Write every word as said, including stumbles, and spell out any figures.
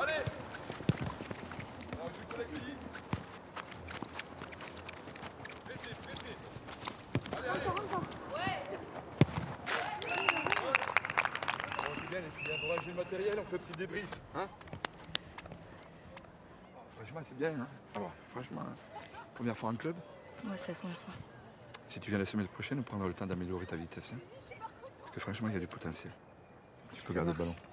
Allez. Alors, je vous l'accueille. Pressez, pressez. Allez, allez. Ouais. Bon, c'est bien, les filles, on va ranger le matériel, on fait un petit débrief, hein. Franchement, c'est bien, hein. Ah bon, franchement, première fois en club. Ouais, c'est la première fois. Si tu viens la semaine prochaine, on prendra le temps d'améliorer ta vitesse, hein. Parce que franchement, il y a du potentiel. Tu peux garder le ballon.